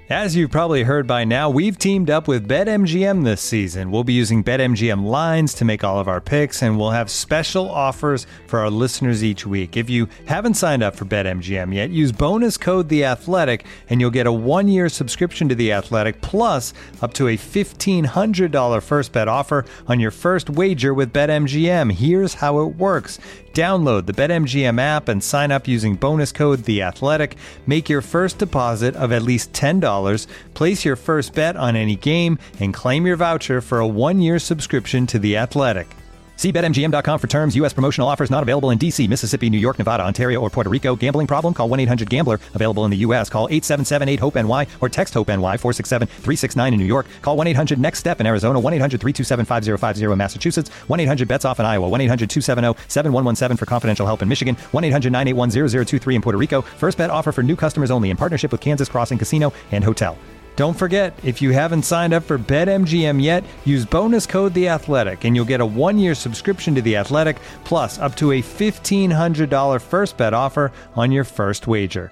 As you've probably heard by now, we've teamed up with BetMGM this season. We'll be using BetMGM lines to make all of our picks, and we'll have special offers for our listeners each week. If you haven't signed up for BetMGM yet, use bonus code The Athletic, and you'll get a 1-year subscription to The Athletic, plus up to a $1,500 first bet offer on your first wager with BetMGM. Here's how it works. Download the BetMGM app and sign up using bonus code The Athletic. Make your first deposit of at least $10. Place your first bet on any game and claim your voucher for a 1-year subscription to The Athletic. See BetMGM.com for terms. U.S. promotional offers not available in D.C., Mississippi, New York, Nevada, Ontario, or Puerto Rico. Gambling problem? Call 1-800-GAMBLER. Available in the U.S. Call 877-8-HOPE-NY or text HOPE-NY 467-369 in New York. Call 1-800-NEXT-STEP in Arizona. 1-800-327-5050 in Massachusetts. 1-800-BETS-OFF in Iowa. 1-800-270-7117 for confidential help in Michigan. 1-800-981-0023 in Puerto Rico. First bet offer for new customers only in partnership with Kansas Crossing Casino and Hotel. Don't forget, if you haven't signed up for BetMGM yet, use bonus code The Athletic, and you'll get a 1-year subscription to The Athletic, plus up to a $1,500 first bet offer on your first wager.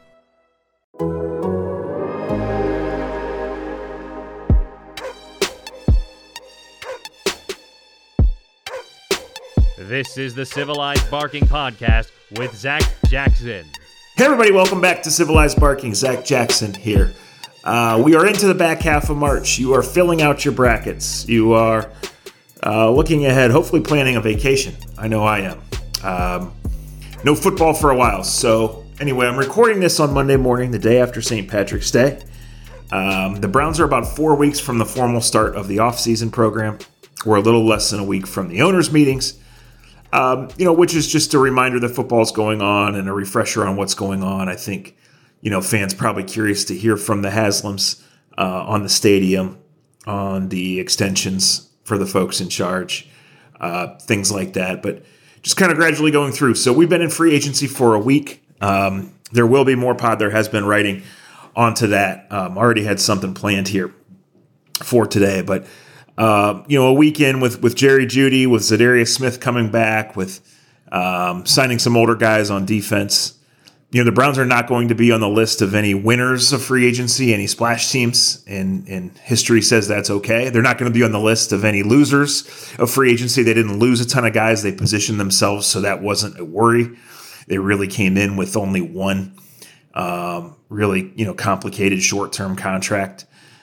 This is the Civilized Barking Podcast with Zach Jackson. Hey everybody, welcome back to Civilized Barking. Zach Jackson here. We are into the back half of March. You are filling out your brackets. You are looking ahead, hopefully planning a vacation. I know I am. No football for a while. So anyway, I'm recording this on Monday morning, the day after St. Patrick's Day. The Browns are about 4 weeks from the formal start of the offseason program. We're a little less than a week from the owners' meetings, which is just a reminder that football's going on and a refresher on what's going on. I think fans probably curious to hear from the Haslams on the stadium, on the extensions for the folks in charge, things like that. But just kind of gradually going through. So we've been in free agency for a week. There will be more pod. There has been writing onto that. Already had something planned here for today. But, a weekend with Jerry Jeudy, with Zadarius Smith coming back, with signing some older guys on defense. The Browns are not going to be on the list of any winners of free agency, any splash teams, and history says that's okay. They're not going to be on the list of any losers of free agency. They didn't lose a ton of guys. They positioned themselves so that wasn't a worry. They really came in with only one really complicated short-term contract.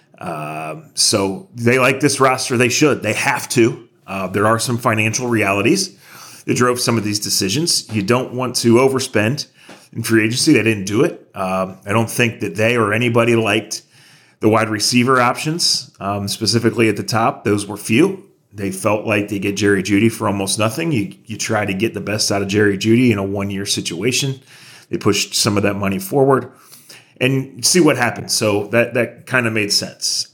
So they like this roster. They should. They have to. There are some financial realities that drove some of these decisions. You don't want to overspend in free agency. They didn't do it. I don't think that they or anybody liked the wide receiver options, specifically at the top. Those were few. They felt like they get Jerry Jeudy for almost nothing. You try to get the best out of Jerry Jeudy in a 1-year situation. They pushed some of that money forward and see what happens. So that kind of made sense.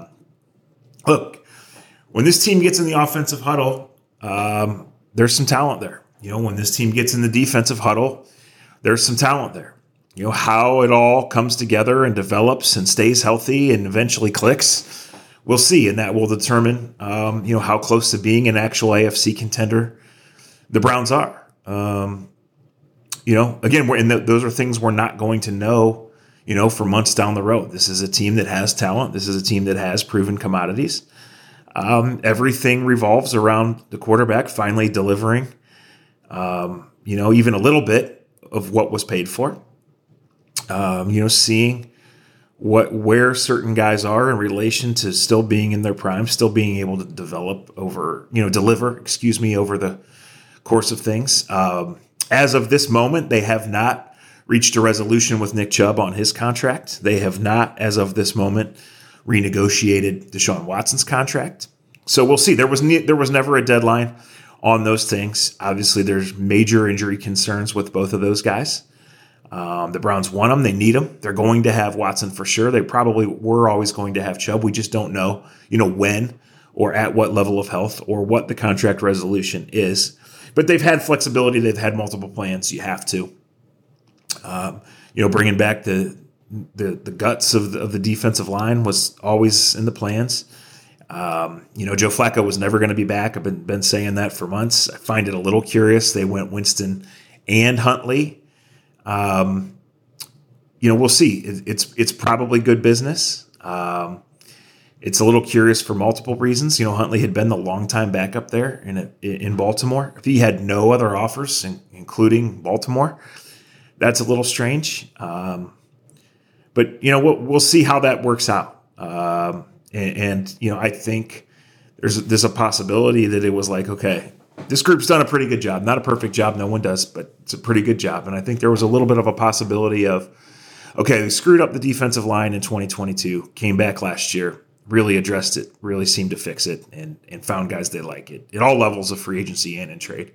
Look, when this team gets in the offensive huddle, there's some talent there. When this team gets in the defensive huddle, there's some talent there. How it all comes together and develops and stays healthy and eventually clicks, we'll see. And that will determine, how close to being an actual AFC contender the Browns are. Again, those are things we're not going to know, for months down the road. This is a team that has talent. This is a team that has proven commodities. Everything revolves around the quarterback finally delivering, even a little bit of what was paid for, seeing where certain guys are in relation to still being in their prime, still being able to deliver over the course of things. As of this moment, they have not reached a resolution with Nick Chubb on his contract. They have not, as of this moment, renegotiated Deshaun Watson's contract. So we'll see. There was never a deadline on those things. Obviously, there's major injury concerns with both of those guys. The Browns want them. They need them. They're going to have Watson for sure. They probably were always going to have Chubb. We just don't know, when or at what level of health or what the contract resolution is. But they've had flexibility. They've had multiple plans. You have to. Bringing back the guts of the defensive line was always in the plans. Joe Flacco was never going to be back. I've been saying that for months. I find it a little curious. They went Winston and Huntley. we'll see. It's probably good business. It's a little curious for multiple reasons. Huntley had been the longtime backup there in Baltimore. If he had no other offers, including Baltimore, that's a little strange. But we'll see how that works out. I think there's a possibility that it was like, okay, this group's done a pretty good job. Not a perfect job, no one does, but it's a pretty good job. And I think there was a little bit of a possibility of, okay, we screwed up the defensive line in 2022, came back last year, really addressed it, really seemed to fix it, and found guys they like it at all levels of free agency and in trade.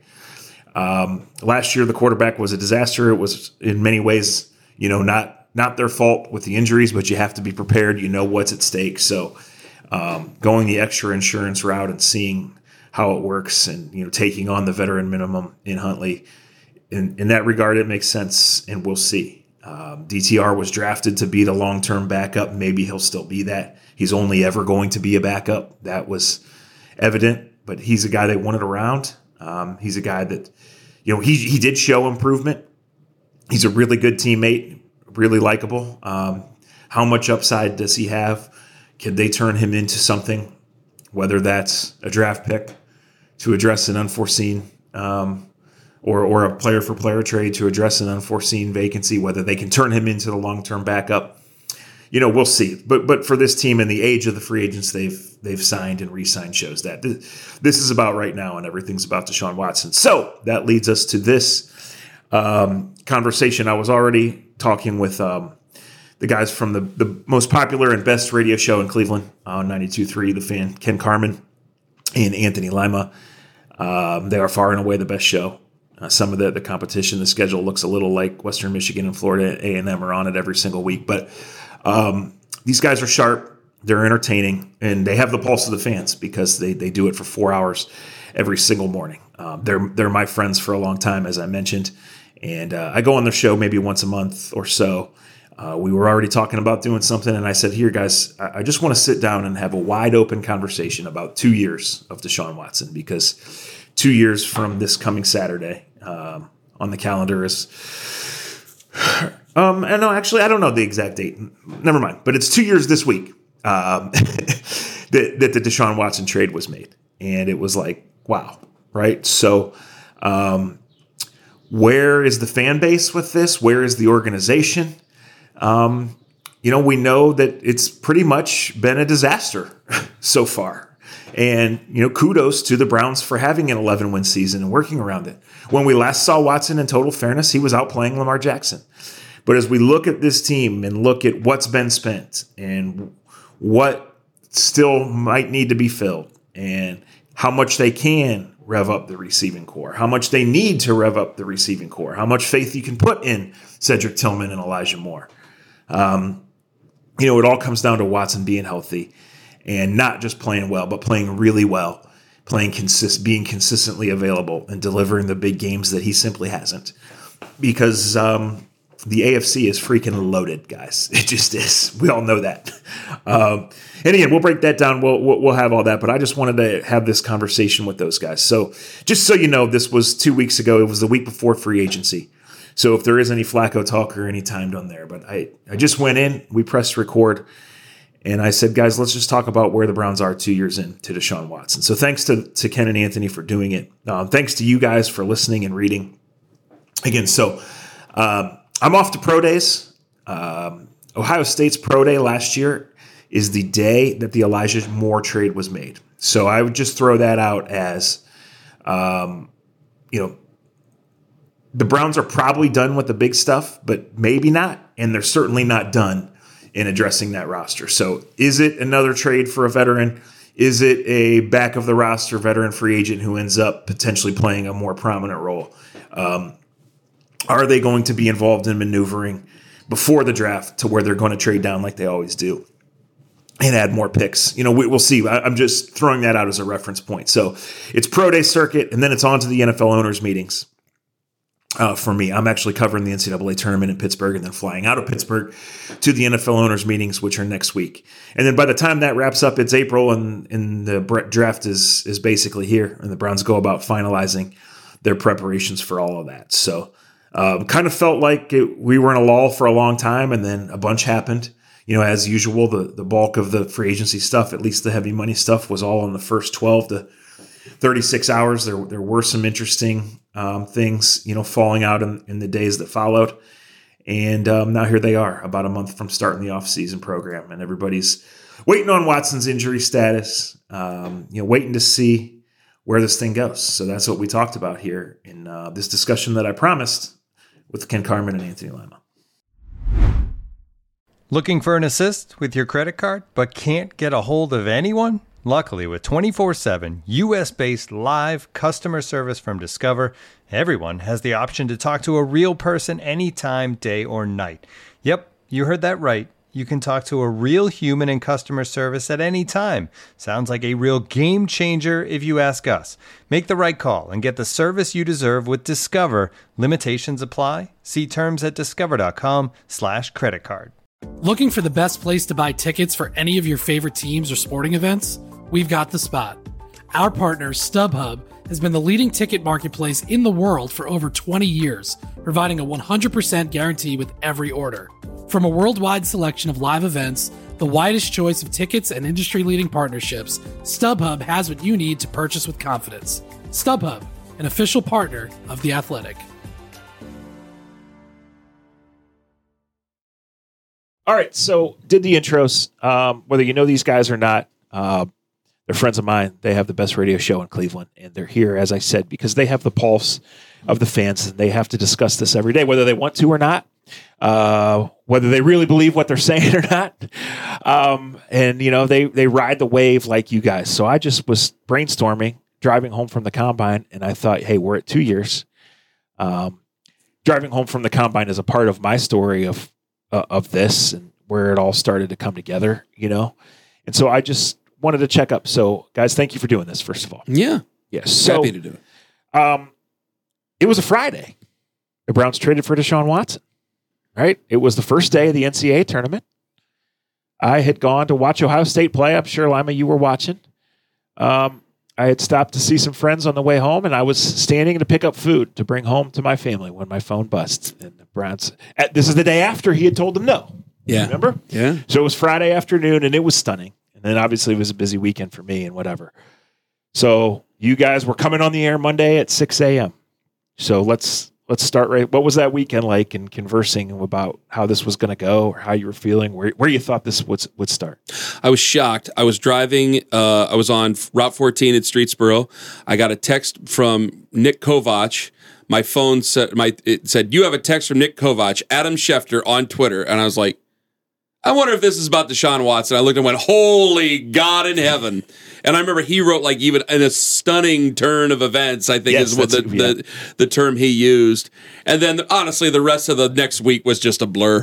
Last year, the quarterback was a disaster. It was in many ways, not their fault with the injuries, but you have to be prepared. What's at stake. So going the extra insurance route and seeing how it works and, taking on the veteran minimum in Huntley, in that regard, it makes sense, and we'll see. DTR was drafted to be the long-term backup. Maybe he'll still be that. He's only ever going to be a backup. That was evident, but he's a guy they wanted around. He's a guy that, he did show improvement. He's a really good teammate, really likable. How much upside does he have? Can they turn him into something, whether that's a draft pick to address an unforeseen or a player-for-player trade to address an unforeseen vacancy, whether they can turn him into the long-term backup? We'll see. But for this team and the age of the free agents they've signed and re-signed shows that this is about right now, and everything's about Deshaun Watson. So that leads us to this conversation. I was already talking with the guys from the most popular and best radio show in Cleveland on 92.3, The Fan, Ken Carman and Anthony Lima. They are far and away the best show. Some of the competition, the schedule looks a little like Western Michigan and Florida A&M are on it every single week. But these guys are sharp, they're entertaining, and they have the pulse of the fans because they do it for 4 hours every single morning. They're my friends for a long time, as I mentioned, and I go on their show maybe once a month or so. We were already talking about doing something, and I said, here, guys, I just want to sit down and have a wide open conversation about 2 years of Deshaun Watson, because 2 years from this coming Saturday on the calendar is and no, actually, I don't know the exact date. Never mind. But it's 2 years this week that the Deshaun Watson trade was made. And it was like, wow, right? So where is the fan base with this? Where is the organization? We know that it's pretty much been a disaster so far. And, kudos to the Browns for having an 11-win season and working around it. When we last saw Watson, in total fairness, he was outplaying Lamar Jackson. But as we look at this team and look at what's been spent and what still might need to be filled and how much they can rev up the receiving core, how much they need to rev up the receiving core, how much faith you can put in Cedric Tillman and Elijah Moore. It all comes down to Watson being healthy and not just playing well, but playing really well, being consistently available and delivering the big games that he simply hasn't. Because the AFC is freaking loaded, guys. It just is. We all know that. And again, we'll break that down. We'll have all that. But I just wanted to have this conversation with those guys. So just so you know, this was 2 weeks ago. It was the week before free agency. So if there is any Flacco talk or any time done there. But I just went in. We pressed record. And I said, guys, let's just talk about where the Browns are 2 years in to Deshaun Watson. So thanks to Ken and Anthony for doing it. Thanks to you guys for listening and reading. Again, so I'm off to pro days. Ohio State's pro day last year is the day that the Elijah Moore trade was made. So I would just throw that out as, the Browns are probably done with the big stuff, but maybe not. And they're certainly not done in addressing that roster. So is it another trade for a veteran? Is it a back of the roster veteran free agent who ends up potentially playing a more prominent role? Are they going to be involved in maneuvering before the draft to where they're going to trade down like they always do and add more picks? We'll see. I'm just throwing that out as a reference point. So it's pro day circuit, and then it's on to the NFL owners meetings. For me, I'm actually covering the NCAA tournament in Pittsburgh and then flying out of Pittsburgh to the NFL owners meetings, which are next week. And then by the time that wraps up, it's April and the draft is basically here, and the Browns go about finalizing their preparations for all of that. So Kind of felt like we were in a lull for a long time, and then a bunch happened. As usual, the bulk of the free agency stuff, at least the heavy money stuff, was all in the first 12 to 36 hours. There were some interesting things, falling out in the days that followed. And now here they are, about a month from starting the offseason program, and everybody's waiting on Watson's injury status, waiting to see where this thing goes. So that's what we talked about here in this discussion that I promised with Ken Carman and Anthony Lima. Looking for an assist with your credit card, but can't get a hold of anyone? Luckily, with 24/7 U.S.-based live customer service from Discover, everyone has the option to talk to a real person anytime, day or night. Yep, you heard that right. You can talk to a real human in customer service at any time. Sounds like a real game changer if you ask us. Make the right call and get the service you deserve with Discover. Limitations apply. See terms at discover.com/creditcard. Looking for the best place to buy tickets for any of your favorite teams or sporting events? We've got the spot. Our partner, StubHub, has been the leading ticket marketplace in the world for over 20 years, providing a 100% guarantee with every order. From a worldwide selection of live events, the widest choice of tickets, and industry-leading partnerships, StubHub has what you need to purchase with confidence. StubHub, an official partner of The Athletic. All right, so did the intros. Whether you know these guys or not, they're friends of mine. They have the best radio show in Cleveland, and they're here, as I said, because they have the pulse of the fans, and they have to discuss this every day, whether they want to or not. Whether they really believe what they're saying or not. And they ride the wave like you guys. So I just was brainstorming, driving home from the combine, and I thought, hey, we're at 2 years. Driving home from the combine is a part of my story of this and where it all started to come together, And so I just wanted to check up. So guys, thank you for doing this, first of all. Yeah. Yes. So, happy to do it. It was a Friday. The Browns traded for Deshaun Watson. Right? It was the first day of the NCAA tournament. I had gone to watch Ohio State play. I'm sure, Lima, you were watching. I had stopped to see some friends on the way home, and I was standing to pick up food to bring home to my family when my phone buzzed. And the Browns, this is the day after he had told them no. Yeah. Remember? Yeah. So it was Friday afternoon, and it was stunning. And then obviously it was a busy weekend for me and whatever. So you guys were coming on the air Monday at 6 a.m. So let's start right. What was that weekend like in conversing about how this was going to go or how you were feeling, where you thought this would start? I was shocked. I was driving. I was on Route 14 at Streetsboro. I got a text from Nick Kovac. My phone said, it said, "You have a text from Nick Kovac, Adam Schefter on Twitter." And I was like, I wonder if this is about Deshaun Watson. I looked and went, holy God in heaven. And I remember he wrote, like, even in a stunning turn of events, I think is what the term he used. And then, honestly, the rest of the next week was just a blur.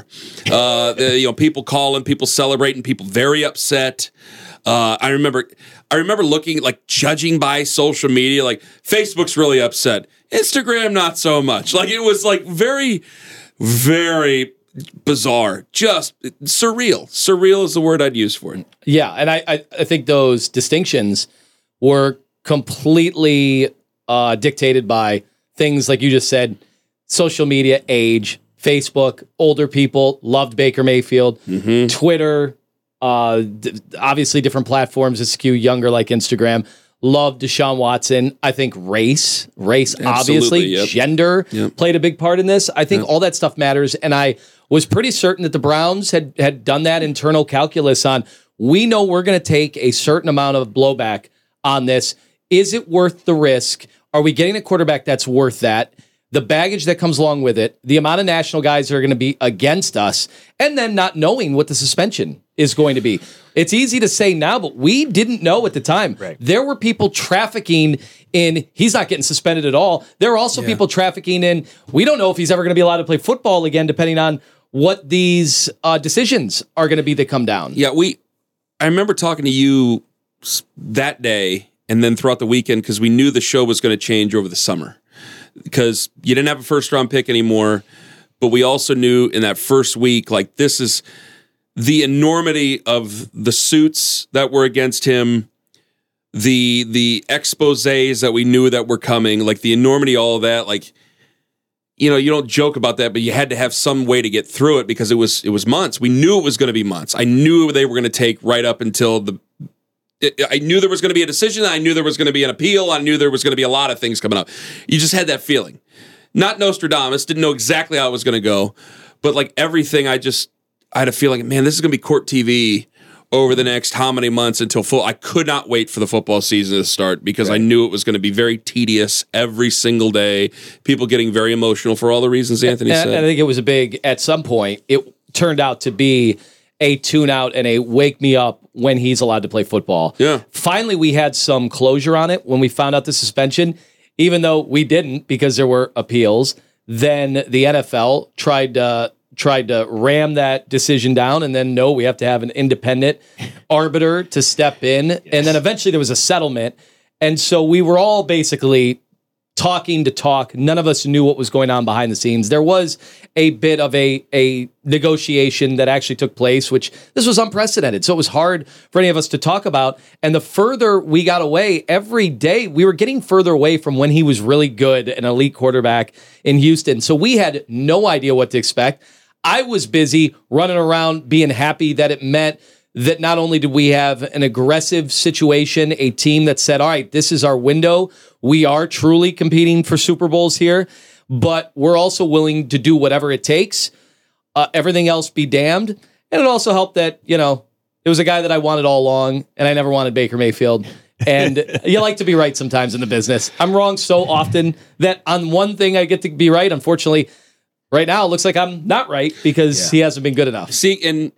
People calling, people celebrating, people very upset. I remember looking, like, judging by social media, like, Facebook's really upset. Instagram, not so much. Like, it was, like, very, very bizarre, just surreal. Surreal is the word I'd use for it. Yeah, and I think those distinctions were completely dictated by things like you just said, social media, age, Facebook, older people loved Baker Mayfield, Twitter, obviously different platforms that skew younger like Instagram, loved Deshaun Watson. I think race obviously, yep. Gender played a big part in this. I think all that stuff matters, and I was pretty certain that the Browns had done that internal calculus on, we know we're going to take a certain amount of blowback on this. Is it worth the risk? Are we getting a quarterback that's worth that? The baggage that comes along with it, the amount of national guys that are going to be against us, and then not knowing what the suspension is going to be. It's easy to say now, but we didn't know at the time. Right. There were people trafficking in, he's not getting suspended at all. There are also people trafficking in, we don't know if he's ever going to be allowed to play football again, depending on what these decisions are going to be that come down. Yeah, I remember talking to you that day and then throughout the weekend because we knew the show was going to change over the summer because you didn't have a first-round pick anymore, but we also knew in that first week, like, this is the enormity of the suits that were against him, the exposés that we knew that were coming, like the enormity, all of that, like, you don't joke about that, but you had to have some way to get through it because it was months. We knew it was going to be months. I knew they were going to take right up until I knew there was going to be a decision. I knew there was going to be an appeal. I knew there was going to be a lot of things coming up. You just had that feeling. Not Nostradamus, didn't know exactly how it was going to go, but like everything, I had a feeling, man, this is going to be court TV over the next how many months until full. I could not wait for the football season to start because I knew it was going to be very tedious every single day. People getting very emotional for all the reasons Anthony said. And I think it was at some point, it turned out to be a tune out and a wake me up when he's allowed to play football. Yeah. Finally, we had some closure on it when we found out the suspension, even though we didn't because there were appeals. Then the NFL tried to ram that decision down, and then no, we have to have an independent arbiter to step in. Yes. And then eventually there was a settlement. And so we were all basically talking to talk. None of us knew what was going on behind the scenes. There was a bit of a negotiation that actually took place, which this was unprecedented. So it was hard for any of us to talk about. And the further we got away, every day we were getting further away from when he was really good, an elite quarterback in Houston. So we had no idea what to expect. I was busy running around being happy that it meant that not only did we have an aggressive situation, a team that said, all right, this is our window. We are truly competing for Super Bowls here, but we're also willing to do whatever it takes. Everything else be damned. And it also helped that, it was a guy that I wanted all along, and I never wanted Baker Mayfield. And you like to be right sometimes in the business. I'm wrong so often that on one thing I get to be right. Unfortunately, right now it looks like I'm not right because he hasn't been good enough. See, and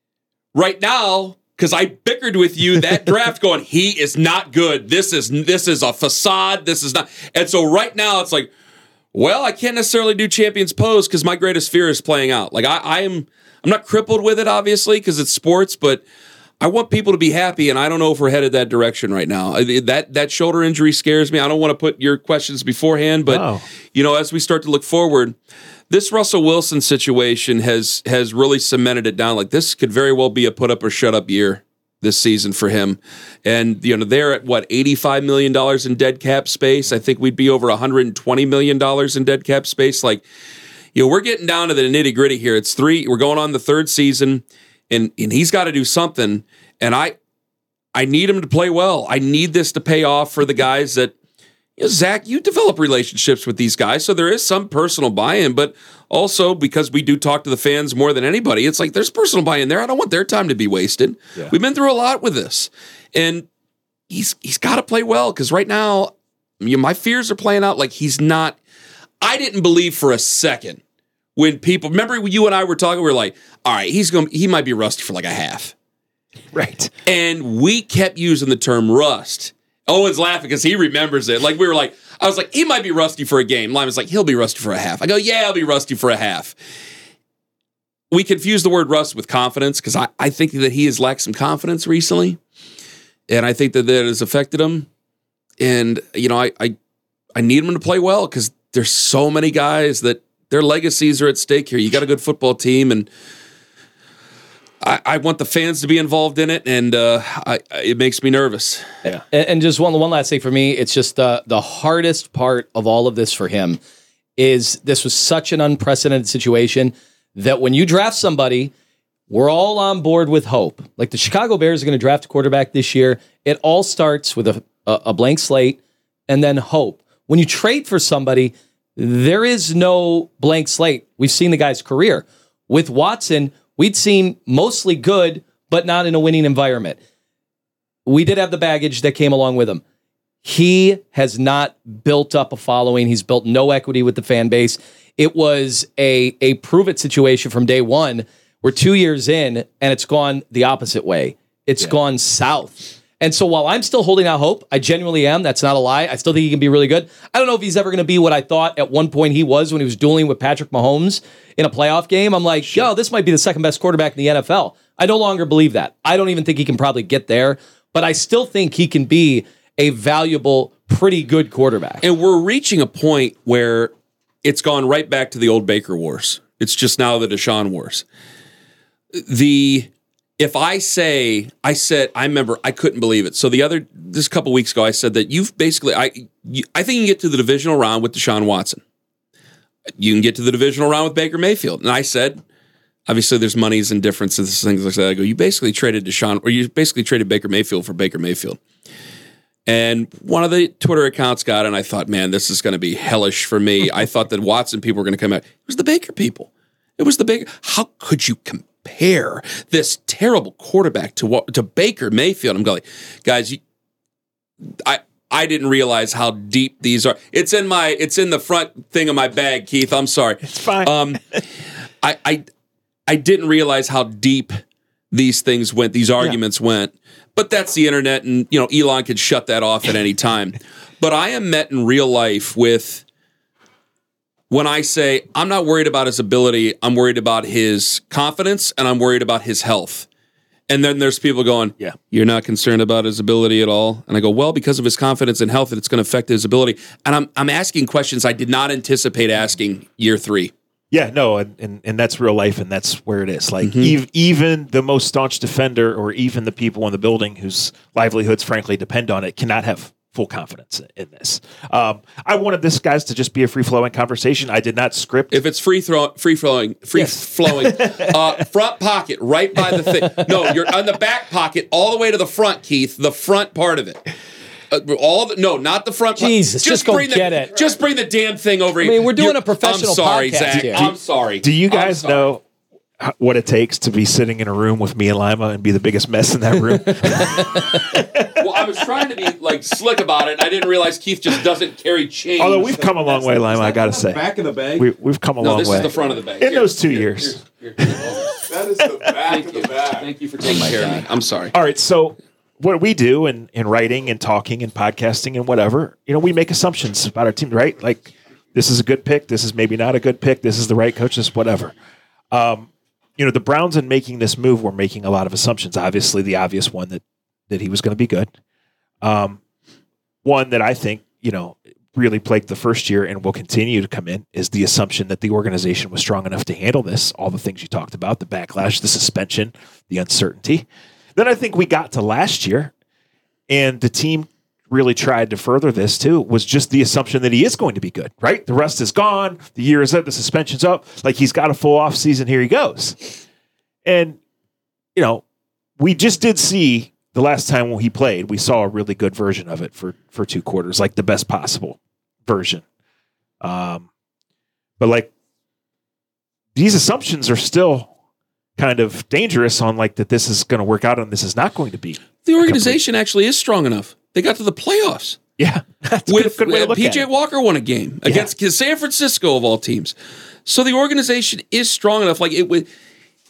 right now, because I bickered with you that draft going, he is not good. This is a facade. This is not. And so right now it's like, well, I can't necessarily do Champions Pose because my greatest fear is playing out. Like I'm not crippled with it, obviously, because it's sports, but I want people to be happy, and I don't know if we're headed that direction right now. That shoulder injury scares me. I don't want to put your questions beforehand, but as we start to look forward, this Russell Wilson situation has really cemented it down. Like this could very well be a put up or shut up year this season for him. And they're at $85 million in dead cap space. I think we'd be over $120 million in dead cap space. Like, we're getting down to the nitty gritty here. We're going on the third season, and he's got to do something. And I need him to play well. I need this to pay off for the guys that. Zach, you develop relationships with these guys, so there is some personal buy-in, but also because we do talk to the fans more than anybody, it's like there's personal buy-in there. I don't want their time to be wasted. Yeah. We've been through a lot with this, and he's got to play well because right now, my fears are playing out like he's not. I didn't believe for a second when people remember when you and I were talking. We were like, all right, he might be rusty for like a half, right? And we kept using the term rust. Owen's laughing because he remembers it. Like I was like, he might be rusty for a game. Lyman's like, he'll be rusty for a half. I go, yeah, he'll be rusty for a half. We confuse the word rust with confidence because I think that he has lacked some confidence recently. And I think that has affected him. And, I need him to play well because there's so many guys that their legacies are at stake here. You got a good football team, and I want the fans to be involved in it, and it makes me nervous. Yeah. And just one last thing for me, it's just the hardest part of all of this for him is this was such an unprecedented situation that when you draft somebody, we're all on board with hope. Like the Chicago Bears are going to draft a quarterback this year. It all starts with a blank slate and then hope. When you trade for somebody, there is no blank slate. We've seen the guy's career. With Watson, we'd seen mostly good, but not in a winning environment. We did have the baggage that came along with him. He has not built up a following. He's built no equity with the fan base. It was a prove-it situation from day one. We're 2 years in, and it's gone the opposite way. It's gone south. And so while I'm still holding out hope, I genuinely am. That's not a lie. I still think he can be really good. I don't know if he's ever going to be what I thought at one point he was when he was dueling with Patrick Mahomes in a playoff game. I'm like, this might be the second best quarterback in the NFL. I no longer believe that. I don't even think he can probably get there, but I still think he can be a valuable, pretty good quarterback. And we're reaching a point where it's gone right back to the old Baker Wars. It's just now the Deshaun Wars. If I remember, I couldn't believe it. So this couple weeks ago, I said that you've basically, I think you get to the divisional round with Deshaun Watson. you can get to the divisional round with Baker Mayfield. And I said, obviously there's monies and differences, things like that. I go, you basically traded Baker Mayfield for Baker Mayfield. And one of the Twitter accounts got it, and I thought, man, this is going to be hellish for me. I thought that Watson people were going to come out. It was the Baker people. It was the Baker. How could you compare this terrible quarterback to Baker Mayfield? I'm going, guys, I didn't realize how deep these are. It's in the front thing of my bag, Keith. I'm sorry. It's fine. I didn't realize how deep these things went, these arguments went. But that's the internet, and Elon could shut that off at any time. But I am met in real life with, when I say I'm not worried about his ability, I'm worried about his confidence, and I'm worried about his health. And then there's people going, yeah, you're not concerned about his ability at all? And I go, well, because of his confidence and health, it's going to affect his ability. And I'm asking questions I did not anticipate asking year 3. Yeah, no, and that's real life, and that's where it is. Like, even the most staunch defender, or even the people in the building whose livelihoods, frankly, depend on it, cannot have full confidence in this. I wanted this, guys, to just be a free-flowing conversation. I did not script. If it's free-flowing, front pocket, right by the thing. No, you're on the back pocket, all the way to the front, Keith, the front part of it. Not the front. Jesus, just go get it. Just bring the damn thing over here. I mean, we're doing a professional podcast Zach. here. I'm sorry. Do you guys know what it takes to be sitting in a room with me and Lima and be the biggest mess in that room? Well, I was trying to be slick about it, and I didn't realize Keith just doesn't carry change. Although we've come a long way, Lima, I got to say. Back of the bag? We've come a long way. This is the front of the bag. In those 2 years. That is the back of the bag. Thank you for taking care of me. I'm sorry. All right, so what we do in writing and talking and podcasting and whatever, we make assumptions about our team, right? Like, this is a good pick. This is maybe not a good pick. This is the right coach. This whatever. The Browns, in making this move, were making a lot of assumptions. Obviously, the obvious one that he was going to be good. One that I think, really plagued the first year and will continue to come in is the assumption that the organization was strong enough to handle this. All the things you talked about, the backlash, the suspension, the uncertainty. Then I think we got to last year, and the team really tried to further this too, was just the assumption that he is going to be good, right? The rust is gone. The year is up. The suspension's up. Like, he's got a full off season. Here he goes. And, we just did see the last time when he played, we saw a really good version of it for 2 quarters, like the best possible version. But these assumptions are still kind of dangerous on that this is going to work out and this is not going to be. The organization actually is strong enough. They got to the playoffs. Yeah. That's with good way to look at PJ it. Walker won a game against San Francisco of all teams. So the organization is strong enough. Like, it would,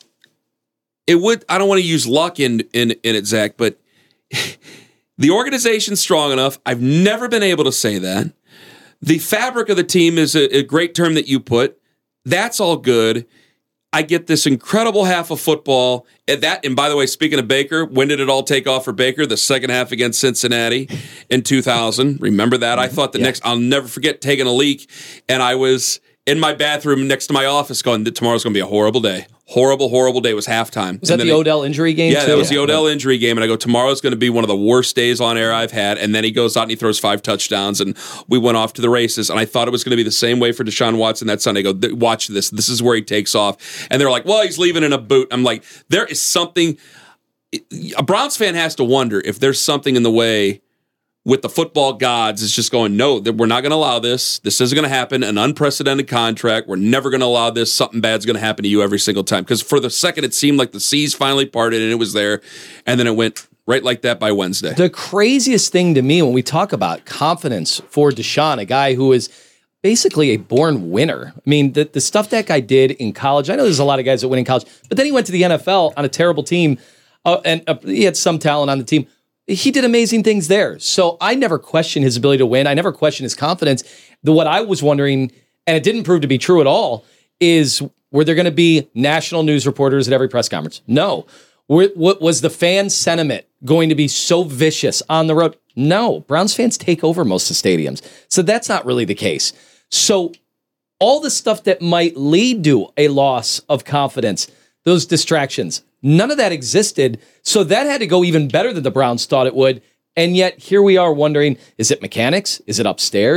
I don't want to use luck in it, Zach, but the organization's strong enough. I've never been able to say that. The fabric of the team is a great term that you put. That's all good. I get this incredible half of football. And by the way, speaking of Baker, when did it all take off for Baker? The second half against Cincinnati in 2000. Remember that? I thought I'll never forget taking a leak, and I was in my bathroom next to my office going, tomorrow's going to be a horrible day. Horrible, horrible day. It was halftime. Was that the Odell injury game? Yeah, that was the Odell injury game. And I go, tomorrow's going to be one of the worst days on air I've had. And then he goes out and he throws 5 touchdowns, and we went off to the races. And I thought it was going to be the same way for Deshaun Watson that Sunday. I go, watch this. This is where he takes off. And they're like, well, he's leaving in a boot. I'm like, there is something. A Browns fan has to wonder if there's something in the way with the football gods. Is just going, no, we're not going to allow this. This isn't going to happen. An unprecedented contract. We're never going to allow this. Something bad's going to happen to you every single time. Because for the second, it seemed like the seas finally parted and it was there. And then it went right like that by Wednesday. The craziest thing to me when we talk about confidence for Deshaun, a guy who is basically a born winner. I mean, the stuff that guy did in college, I know there's a lot of guys that win in college, but then he went to the NFL on a terrible team, and he had some talent on the team. He did amazing things there. So I never questioned his ability to win. I never questioned his confidence. What I was wondering, and it didn't prove to be true at all, is were there going to be national news reporters at every press conference? No. What was the fan sentiment going to be so vicious on the road? No. Browns fans take over most of the stadiums. So that's not really the case. So all the stuff that might lead to a loss of confidence, those distractions, none of that existed. So that had to go even better than the Browns thought it would. And yet here we are wondering, is it mechanics? Is it upstairs?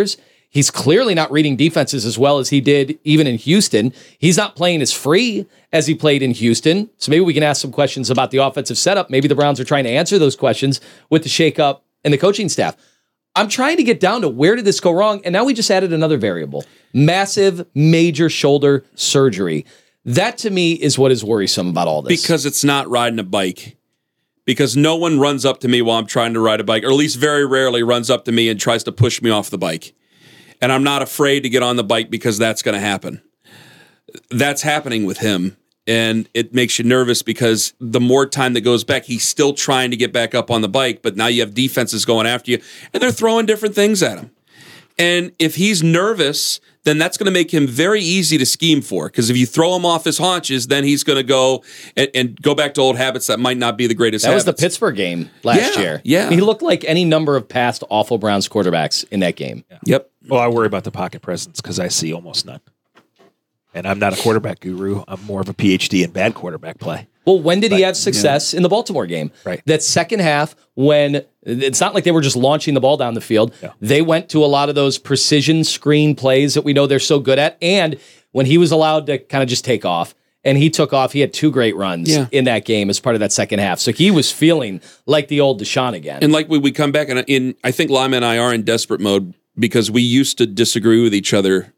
He's clearly not reading defenses as well as he did even in Houston. He's not playing as free as he played in Houston. So maybe we can ask some questions about the offensive setup. Maybe the Browns are trying to answer those questions with the shakeup and the coaching staff. I'm trying to get down to where did this go wrong? And now we just added another variable. Massive, major shoulder surgery. That to me is what is worrisome about all this. Because it's not riding a bike. Because no one runs up to me while I'm trying to ride a bike, or at least very rarely runs up to me and tries to push me off the bike. And I'm not afraid to get on the bike because that's going to happen. That's happening with him. And it makes you nervous because the more time that goes back, he's still trying to get back up on the bike, but now you have defenses going after you, and they're throwing different things at him. And if he's nervous, then that's going to make him very easy to scheme for. Because if you throw him off his haunches, then he's going to go and go back to old habits that might not be the greatest habits. That was the Pittsburgh game last year. Yeah. He looked like any number of past awful Browns quarterbacks in that game. Yeah. Yep. Well, I worry about the pocket presence because I see almost none. And I'm not a quarterback guru. I'm more of a PhD in bad quarterback play. Well, when did he have success in the Baltimore game? Right. That second half, when it's not like they were just launching the ball down the field. Yeah. They went to a lot of those precision screen plays that we know they're so good at. And when he was allowed to kind of just take off, and he took off, he had 2 great runs in that game as part of that second half. So he was feeling like the old Deshaun again. And like we come back, and I think Lima and I are in desperate mode because we used to disagree with each other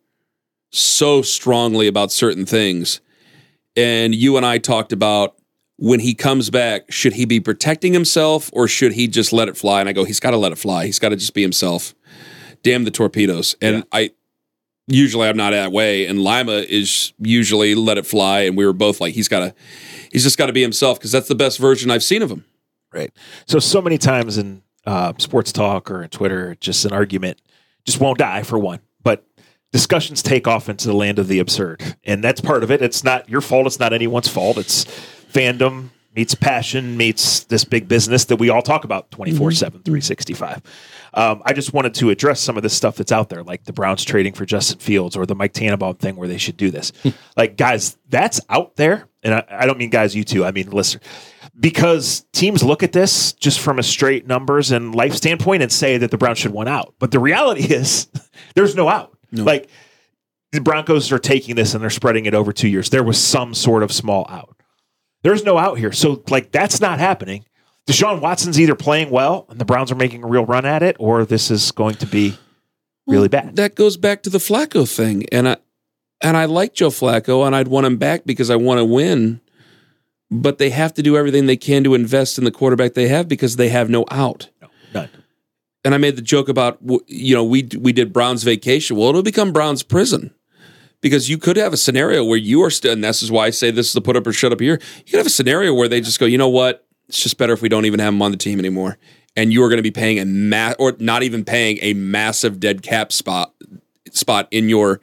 so strongly about certain things. And you and I talked about when he comes back, should he be protecting himself or should he just let it fly? And I go, he's got to let it fly. He's got to just be himself. Damn the torpedoes. And I'm not that way. And Lima is usually let it fly. And we were both like, he's just got to be himself because that's the best version I've seen of him. Right. So many times in sports talk or in Twitter, just an argument just won't die for one. But discussions take off into the land of the absurd. And that's part of it. It's not your fault. It's not anyone's fault. It's fandom meets passion meets this big business that we all talk about 24/7, 365. I just wanted to address some of this stuff that's out there, like the Browns trading for Justin Fields or the Mike Tannenbaum thing where they should do this. Like, guys, that's out there. And I don't mean guys, you two. I mean, listen, because teams look at this just from a straight numbers and life standpoint and say that the Browns should want out. But the reality is there's no out. No. Like, the Broncos are taking this and they're spreading it over 2 years. There was some sort of small out. There's no out here. So, like, that's not happening. Deshaun Watson's either playing well and the Browns are making a real run at it, or this is going to be really bad. That goes back to the Flacco thing. And I like Joe Flacco, and I'd want him back because I want to win. But they have to do everything they can to invest in the quarterback they have because they have no out. No, none. And I made the joke about, we did Browns vacation. Well, it'll become Browns prison. Because you could have a scenario where you are still, and this is why I say this is the put up or shut up here. You could have a scenario where they just go, you know what? It's just better if we don't even have him on the team anymore. And you are going to be paying or not even paying a massive dead cap spot in your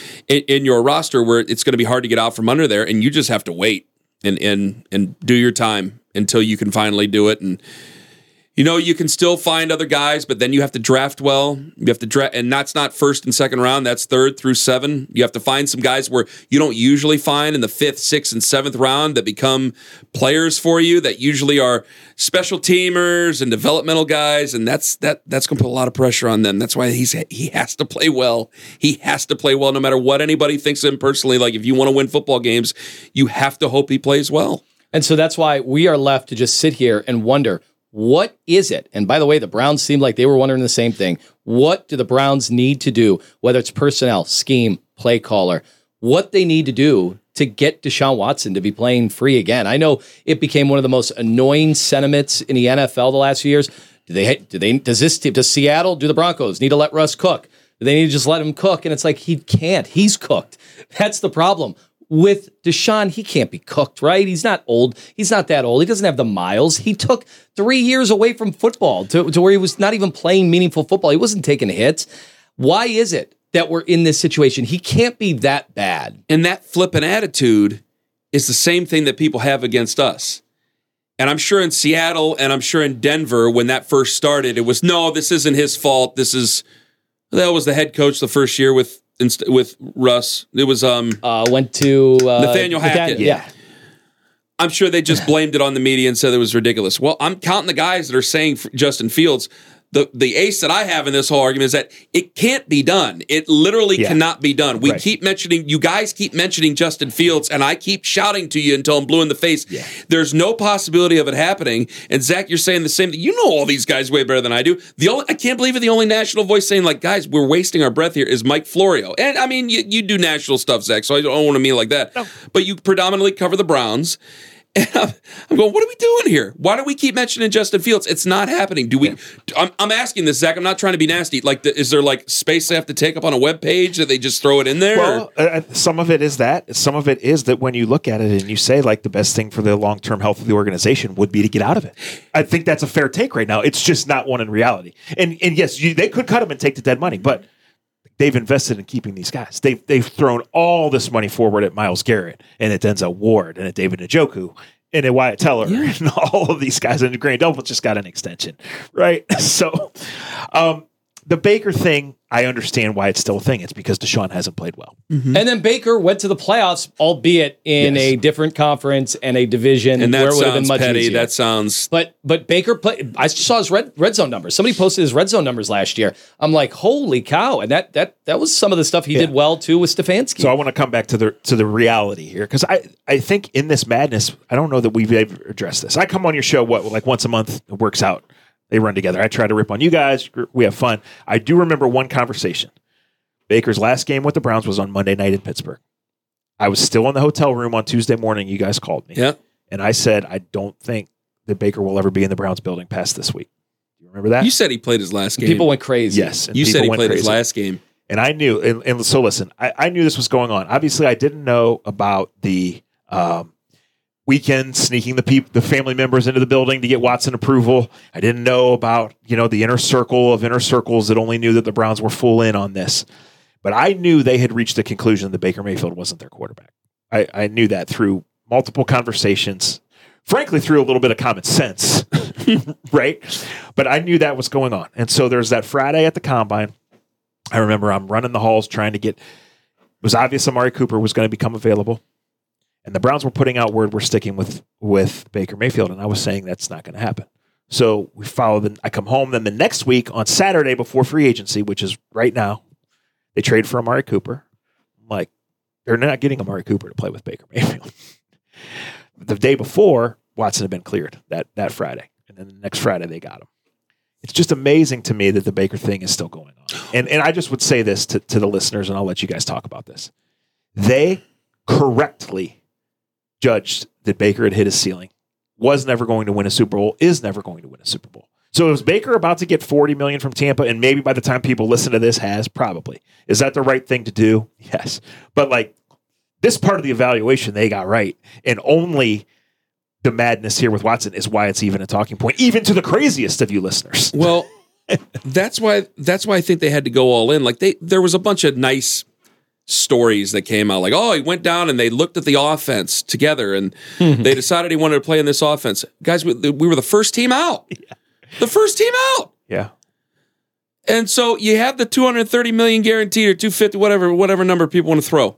roster where it's going to be hard to get out from under there, and you just have to wait and do your time until you can finally do it. And you can still find other guys, but then you have to draft well. You have to draft, and that's not first and second round. That's 3rd through 7. You have to find some guys where you don't usually find in the 5th, 6th, and 7th round that become players for you that usually are special teamers and developmental guys, and that's going to put a lot of pressure on them. That's why he has to play well. He has to play well no matter what anybody thinks of him personally. Like, if you want to win football games, you have to hope he plays well. And so that's why we are left to just sit here and wonder, what is it? And by the way, the Browns seemed like they were wondering the same thing. What do the Browns need to do, whether it's personnel, scheme, play caller, what they need to do to get Deshaun Watson to be playing free again? I know it became one of the most annoying sentiments in the NFL the last few years. Does Seattle, do the Broncos need to let Russ cook? Do they need to just let him cook? And it's like, he can't. He's cooked. That's the problem. With Deshaun, he can't be cooked, right? He's not old. He's not that old. He doesn't have the miles. He took 3 years away from football to where he was not even playing meaningful football. He wasn't taking hits. Why is it that we're in this situation? He can't be that bad. And that flippant attitude is the same thing that people have against us. And I'm sure in Seattle and I'm sure in Denver, when that first started, it was, no, this isn't his fault. That was the head coach the first year with Russ. It was went to Nathaniel Hackett. Yeah. I'm sure they just blamed it on the media and said it was ridiculous. Well, I'm counting the guys that are saying Justin Fields, the ace that I have in this whole argument is that it can't be done. It literally cannot be done. We keep mentioning, you guys keep mentioning Justin Fields, and I keep shouting to you until I'm blue in the face. Yeah. There's no possibility of it happening. And Zach, you're saying the same thing. You know all these guys way better than I do. I can't believe it. The only national voice saying, like, guys, we're wasting our breath here is Mike Florio. And I mean, you do national stuff, Zach, so I don't want to mean like that. No. But you predominantly cover the Browns. And I'm going, what are we doing here? Why do we keep mentioning Justin Fields? It's not happening. Do we? Yeah. I'm asking this, Zach. I'm not trying to be nasty. Like, is there like space they have to take up on a web page that they just throw it in there? Well, some of it is that. Some of it is that when you look at it and you say, like, the best thing for the long-term health of the organization would be to get out of it. I think that's a fair take right now. It's just not one in reality. And yes, they could cut him and take the dead money, but they've invested in keeping these guys. They've thrown all this money forward at Myles Garrett and at Denzel Ward and at David Njoku and at Wyatt Teller and all of these guys. And Grant Delpit just got an extension, right? So the Baker thing, I understand why it's still a thing. It's because Deshaun hasn't played well. Mm-hmm. And then Baker went to the playoffs, albeit in a different conference and a division and that where it would have been much petty. easier. That sounds... But Baker played... I saw his red zone numbers. Somebody posted his red zone numbers last year. I'm like, holy cow. And that was some of the stuff he did well, too, with Stefanski. So I want to come back to the reality here, because I think in this madness, I don't know that we've ever addressed this. I come on your show, like once a month, it works out. They run together. I try to rip on you guys. We have fun. I do remember one conversation. Baker's last game with the Browns was on Monday night in Pittsburgh. I was still in the hotel room on Tuesday morning. You guys called me. Yeah. And I said, I don't think that Baker will ever be in the Browns building past this week. You remember that? You said he played his last game. People went crazy. Yes. You said he played his last game. And I knew. And so listen, I knew this was going on. Obviously, I didn't know about the weekend sneaking the family members into the building to get Watson approval. I didn't know about, the inner circle of inner circles that only knew that the Browns were full in on this. But I knew they had reached the conclusion that Baker Mayfield wasn't their quarterback. I knew that through multiple conversations, frankly, through a little bit of common sense, right? But I knew that was going on. And so there's that Friday at the Combine. I remember I'm running the halls trying to it was obvious Amari Cooper was going to become available. And the Browns were putting out word we're sticking with Baker Mayfield, and I was saying that's not going to happen. So we followed. I come home. Then the next week on Saturday before free agency, which is right now, they trade for Amari Cooper. I'm like, they're not getting Amari Cooper to play with Baker Mayfield. The day before, Watson had been cleared that Friday, and then the next Friday they got him. It's just amazing to me that the Baker thing is still going on. And I just would say this to the listeners, and I'll let you guys talk about this. They correctly judged that Baker had hit his ceiling, was never going to win a Super Bowl, is never going to win a Super Bowl. So is Baker about to get $40 million from Tampa, and maybe by the time people listen to this probably. Is that the right thing to do? Yes. But this part of the evaluation they got right, and only the madness here with Watson is why it's even a talking point, even to the craziest of you listeners. Well, that's why I think they had to go all in. There was a bunch of nice stories that came out, he went down and they looked at the offense together and they decided he wanted to play in this offense. Guys, we were the first team out. Yeah. The first team out. Yeah. And so you have the $230 million guaranteed or $250, whatever number people want to throw.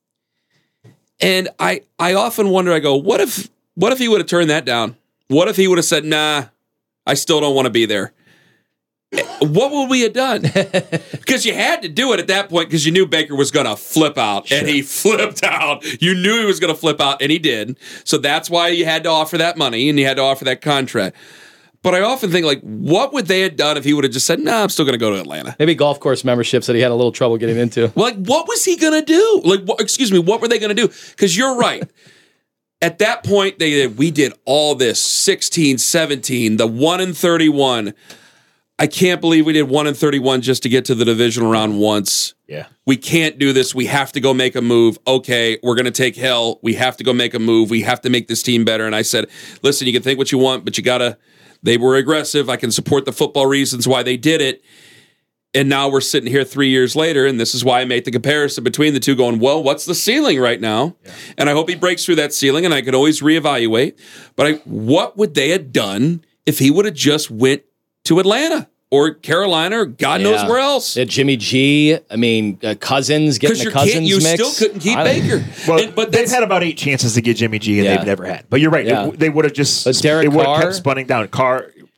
And I often wonder, I go, what if he would have turned that down? What if he would have said, nah, I still don't want to be there? What would we have done? Because you had to do it at that point because you knew Baker was going to flip out, and he flipped out. You knew he was going to flip out, and he did. So that's why you had to offer that money, and you had to offer that contract. But I often think, what would they have done if he would have just said, nah, I'm still going to go to Atlanta? Maybe golf course memberships that he had a little trouble getting into. What was he going to do? What were they going to do? Because you're right. At that point, we did all this, 16, 17, the 1-31. I can't believe we did 1-31 just to get to the divisional round once. Yeah. We can't do this. We have to go make a move. Okay, we're going to take hell. We have to go make a move. We have to make this team better. And I said, listen, you can think what you want, but you got to, they were aggressive. I can support the football reasons why they did it. And now we're sitting here 3 years later, and this is why I made the comparison between the two going, well, what's the ceiling right now? Yeah. And I hope he breaks through that ceiling, and I could always reevaluate. But what would they have done if he would have just went to Atlanta or Carolina or God knows where else? Jimmy G, Cousins, getting the Cousins you mix. Still couldn't keep Baker. Well, but they've had about 8 chances to get Jimmy G, and they've never had. But you're right. Yeah. They would have just kept spunning down. Carr,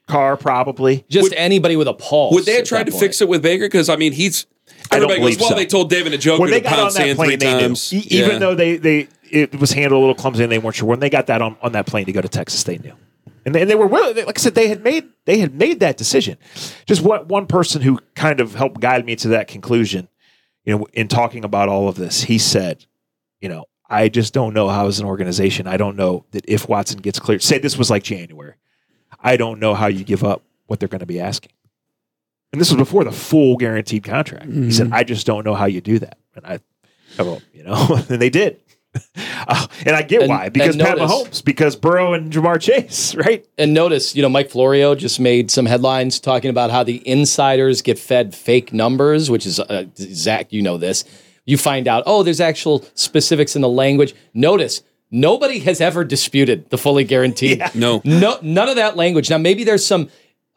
Carr, probably. Just anybody with a pulse. Would they have tried to fix it with Baker? Because, I mean, everybody goes, well, so. they told David Njoku When they to got pound on that sand plane, 3 they times. knew. Even though it was handled a little clumsy and they weren't sure. When they got that on that plane to go to Texas, they knew. And they were willing. Like I said, they had made that decision. Just one person who kind of helped guide me to that conclusion, in talking about all of this, he said, I just don't know how as an organization, I don't know that if Watson gets cleared, say this was like January, I don't know how you give up what they're going to be asking. And this was before the full guaranteed contract. Mm-hmm. He said, I just don't know how you do that. And I wrote, and they did. And I get why. Because Pat Mahomes, because Burrow and Jamar Chase, right? And notice, Mike Florio just made some headlines talking about how the insiders get fed fake numbers, which is, Zach, this. You find out, there's actual specifics in the language. Notice, nobody has ever disputed the fully guaranteed. Yeah. No, none of that language. Now, maybe there's some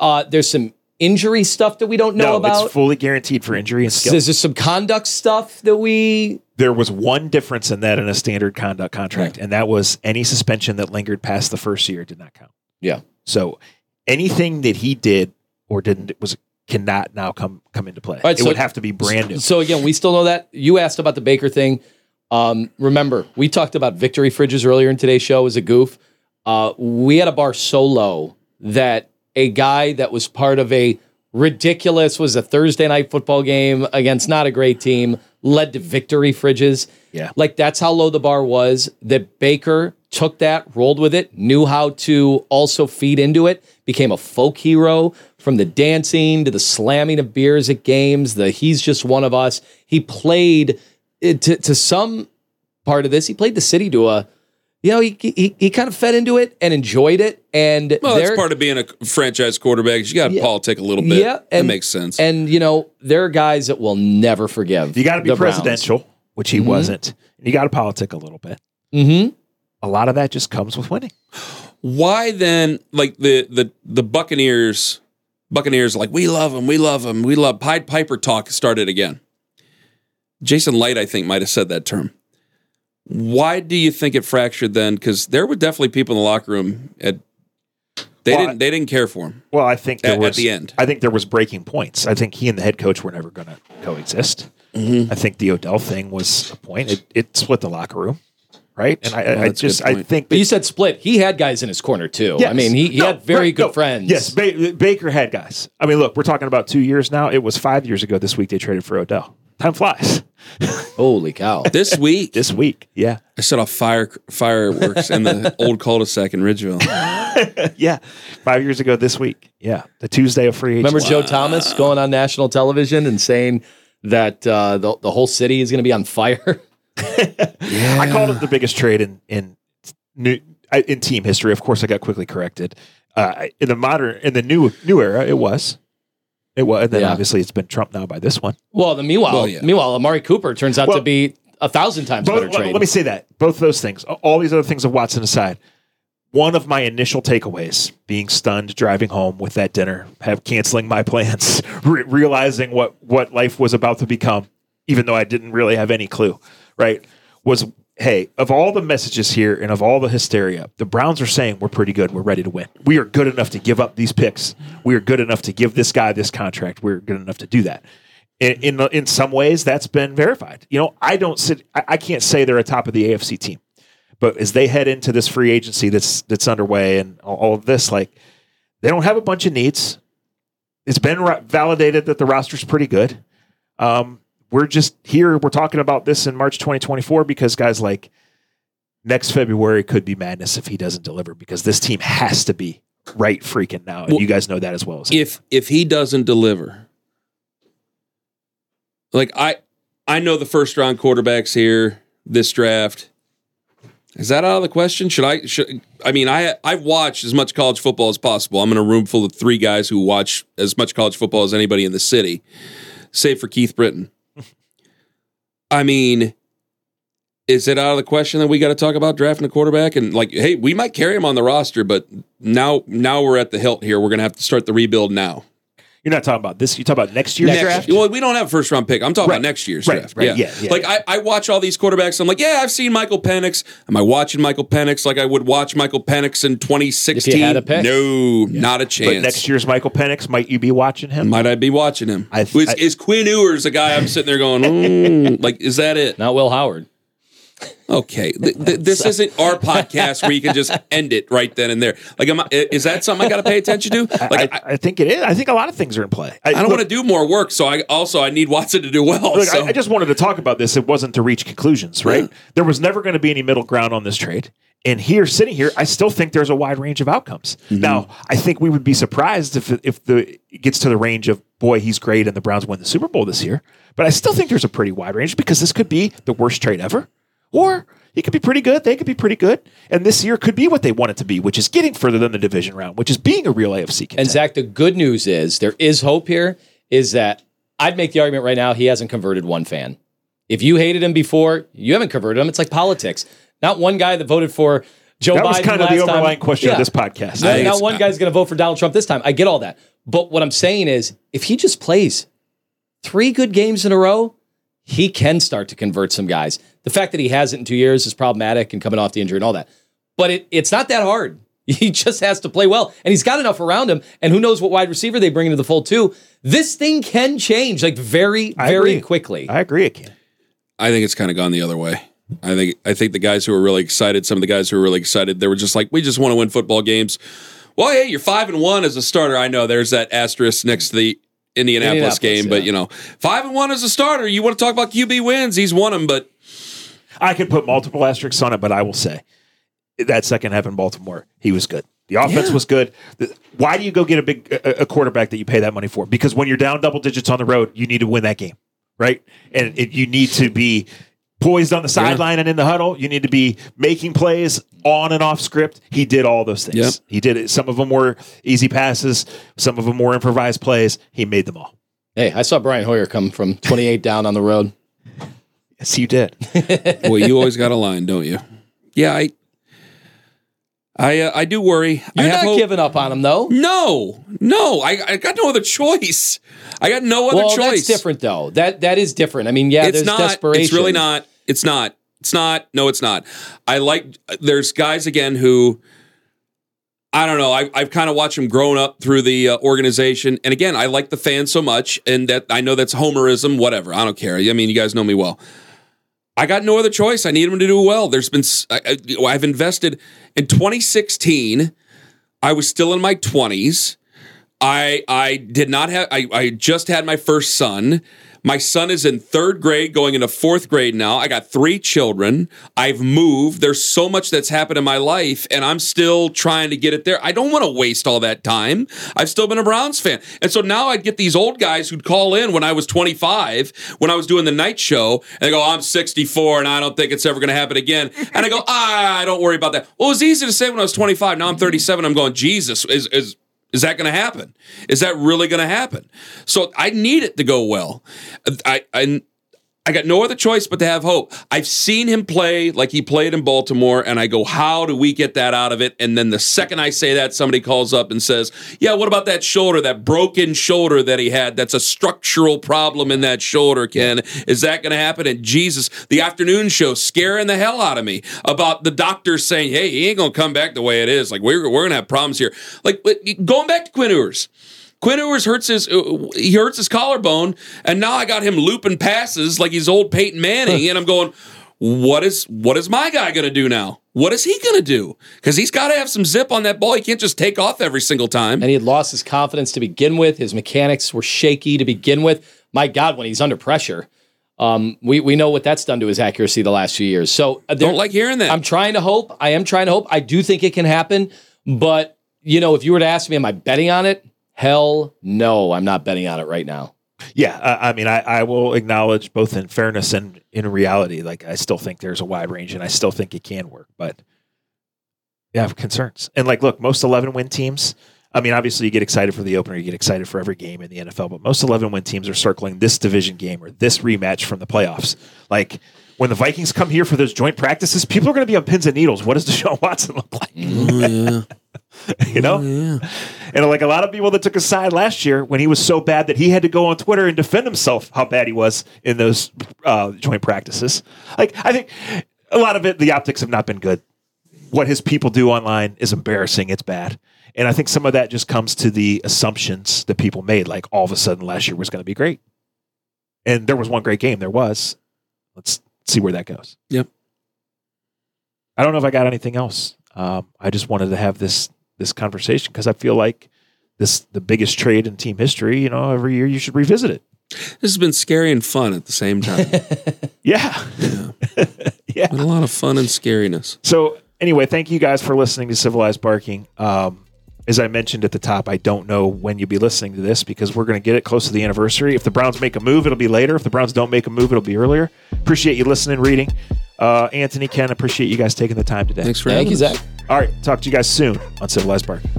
injury stuff that we don't know about. It's fully guaranteed for injury and skill. There's just some conduct stuff that There was one difference in that in a standard conduct contract, and that was any suspension that lingered past the first year did not count. Yeah. So anything that he did or didn't cannot now come into play. Right, it would have to be brand new. So again, we still know that. You asked about the Baker thing. Remember, we talked about victory fridges earlier in today's show as a goof. We had a bar so low that a guy that was part of a Thursday night football game against not a great team led to victory fridges. Yeah. Like that's how low the bar was, that Baker took that, rolled with it, knew how to also feed into it, became a folk hero from the dancing to the slamming of beers at games, he's just one of us. He played to some part of this. He played the city to he kind of fed into it and enjoyed it. And that's part of being a franchise quarterback. You got to politic a little bit. Yeah, that makes sense. And there are guys that will never forgive. You got to be presidential, which he wasn't. And you got to politic a little bit. Mm-hmm. A lot of that just comes with winning. Why then, like the Buccaneers, like we love them, we love Pied Piper talk started again. Jason Light, I think, might have said that term. Why do you think it fractured then? Because there were definitely people in the locker room. They didn't care for him. Well, I think there was at the end. I think there was breaking points. I think he and the head coach were never going to coexist. Mm-hmm. I think the Odell thing was a point. It split the locker room, right? And I think. But you said split. He had guys in his corner too. Yes. I mean, he had very good friends. Yes, Baker had guys. I mean, look, we're talking about 2 years now. It was 5 years ago this week they traded for Odell. Time flies. Holy cow! This week, yeah. I set off fireworks in the old cul-de-sac in Ridgeville. Yeah, 5 years ago this week. Yeah, the Tuesday of free agency. Remember Joe Thomas going on national television and saying that the whole city is going to be on fire? Yeah. I called it the biggest trade in team history. Of course, I got quickly corrected. In the new era, it was. And then obviously it's been trumped now by this one. Well, meanwhile, Amari Cooper turns out to be 1,000 times better trade. Let me say that. Both those things, all these other things of Watson aside, one of my initial takeaways, being stunned driving home with that dinner, canceling my plans, realizing what life was about to become, even though I didn't really have any clue, right, was, hey, of all the messages here and of all the hysteria, the Browns are saying we're pretty good. We're ready to win. We are good enough to give up these picks. We are good enough to give this guy this contract. We're good enough to do that. In some ways, that's been verified. I can't say they're a top of the AFC team, but as they head into this free agency that's underway and all of this, like they don't have a bunch of needs. It's been validated that the roster's pretty good. We're just here. We're talking about this in March 2024 because guys like next February could be madness if he doesn't deliver because this team has to be right freaking now. And you guys know that as well as if he doesn't deliver, like I know the first round quarterbacks here this draft. Is that out of the question? I've watched as much college football as possible. I'm in a room full of 3 guys who watch as much college football as anybody in the city, save for Keith Britton. I mean, is it out of the question that we got to talk about drafting a quarterback? And like, hey, we might carry him on the roster, but now we're at the hilt here. We're going to have to start the rebuild now. You're not talking about this. You're talking about next year's draft. Well, we don't have a first round pick. I'm talking about next year's draft. Right. Yeah. Like I watch all these quarterbacks. I'm like, yeah, I've seen Michael Penix. Am I watching Michael Penix like I would watch Michael Penix in 2016? If you had a pick? No, not a chance. But next year's Michael Penix, might you be watching him? Might I be watching him? Is Quinn Ewers a guy I'm sitting there going, like, is that it? Not Will Howard. Okay, this isn't our podcast where you can just end it right then and there. Like, is that something I got to pay attention to? Like, I think it is. I think a lot of things are in play. I don't want to do more work, so I need Watson to do well. Look, I just wanted to talk about this. It wasn't to reach conclusions, right? Yeah. There was never going to be any middle ground on this trade. And sitting here, I still think there's a wide range of outcomes. Mm-hmm. Now, I think we would be surprised if it gets to the range of, boy, he's great and the Browns win the Super Bowl this year. But I still think there's a pretty wide range because this could be the worst trade ever. Or he could be pretty good. They could be pretty good. And this year could be what they want it to be, which is getting further than the division round, which is being a real AFC contender. And Zach, the good news is there is hope here, is that I'd make the argument right now he hasn't converted one fan. If you hated him before, you haven't converted him. It's like politics. Not one guy that voted for Joe Biden. That was kind of the overlying question of this podcast. Not one guy's going to vote for Donald Trump this time. I get all that. But what I'm saying is, if he just plays 3 good games in a row, he can start to convert some guys. The fact that he hasn't in 2 years is problematic and coming off the injury and all that. But it's not that hard. He just has to play well. And he's got enough around him. And who knows what wide receiver they bring into the fold too. This thing can change like very, very quickly. I agree it can. I think it's kind of gone the other way. I think the guys who were really excited, some of the guys who were really excited, they were just like, we just want to win football games. Well, hey, you're 5-1 as a starter. I know there's that asterisk next to the Indianapolis game, but 5-1 as a starter. You want to talk about QB wins? He's won them, but I could put multiple asterisks on it. But I will say that second half in Baltimore, he was good. The offense was good. Why do you go get a quarterback that you pay that money for? Because when you're down double digits on the road, you need to win that game, right? And you need to be poised on the sideline and in the huddle. You need to be making plays on and off script. He did all those things. Yep. He did it. Some of them were easy passes. Some of them were improvised plays. He made them all. Hey, I saw Brian Hoyer come from 28 down on the road. Yes, you did. Well, you always got a line, don't you? Yeah, I do worry. You're not giving up on him, though. No. I got no other choice. I got no other choice. That's different, though. That is different. I mean, there's desperation. It's really not. It's not. No, it's not. There's guys, again, who, I don't know. I've kind of watched them growing up through the organization. And again, I like the fans so much. And that I know that's homerism, whatever. I don't care. I mean, you guys know me well. I got no other choice. I need them to do well. I've invested in 2016. I was still in my 20s. I did not have. I just had my first son. My son is in 3rd grade, going into 4th grade now. I got 3 children. I've moved. There's so much that's happened in my life, and I'm still trying to get it there. I don't want to waste all that time. I've still been a Browns fan. And so now I'd get these old guys who'd call in when I was 25, when I was doing the night show, and they go, I'm 64, and I don't think it's ever going to happen again. And I go, don't worry about that. Well, it was easy to say when I was 25. Now I'm 37. I'm going, Jesus, is that going to happen? Is that really going to happen? So I need it to go well. I got no other choice but to have hope. I've seen him play like he played in Baltimore, and I go, how do we get that out of it? And then the second I say that, somebody calls up and says, yeah, what about that shoulder, that broken shoulder that he had? That's a structural problem in that shoulder, Ken. Is that going to happen? And Jesus, the afternoon show scaring the hell out of me about the doctors saying, hey, he ain't going to come back the way it is. Like, we're going to have problems here. Like, going back to Quinn Ewers. Quinn Ewers hurts his collarbone, and now I got him looping passes like he's old Peyton Manning, and I'm going, what is my guy going to do now? What is he going to do? Because he's got to have some zip on that ball. He can't just take off every single time. And he had lost his confidence to begin with. His mechanics were shaky to begin with. My God, when he's under pressure, we know what that's done to his accuracy the last few years. So don't like hearing that. I'm trying to hope. I am trying to hope. I do think it can happen. But, if you were to ask me, am I betting on it? Hell no, I'm not betting on it right now. Yeah, I mean, I will acknowledge both in fairness and in reality, like I still think there's a wide range and I still think it can work, but I have concerns. And look, most 11-win teams, I mean, obviously you get excited for the opener, you get excited for every game in the NFL, but most 11-win teams are circling this division game or this rematch from the playoffs. Like, when the Vikings come here for those joint practices, people are going to be on pins and needles. What does Deshaun Watson look like? Oh, yeah. And like a lot of people that took a side last year when he was so bad that he had to go on Twitter and defend himself how bad he was in those joint practices. Like, I think a lot of it, the optics have not been good. What his people do online is embarrassing. It's bad. And I think some of that just comes to the assumptions that people made, like all of a sudden last year was going to be great. And there was one great game. There was. Let's see where that goes. Yep. I don't know if I got anything else. I just wanted to have this conversation because I feel like the biggest trade in team history, every year you should revisit it. This has been scary and fun at the same time. Yeah. Yeah. Been a lot of fun and scariness. So anyway, thank you guys for listening to Civilized Barking. As I mentioned at the top, I don't know when you'll be listening to this because we're going to get it close to the anniversary. If the Browns make a move, it'll be later. If the Browns don't make a move, it'll be earlier. Appreciate you listening, reading. Anthony, Ken, appreciate you guys taking the time today. Thanks for Thank having you, us. Zach. All right. Talk to you guys soon on Civilized Barking.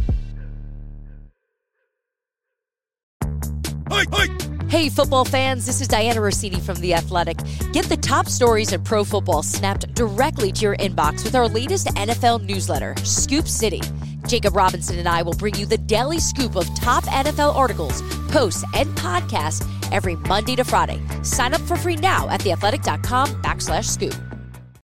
Hey, football fans, this is Diana Rossini from The Athletic. Get the top stories in pro football snapped directly to your inbox with our latest NFL newsletter, Scoop City. Jacob Robinson and I will bring you the daily scoop of top NFL articles, posts, and podcasts every Monday to Friday. Sign up for free now at theathletic.com/scoop.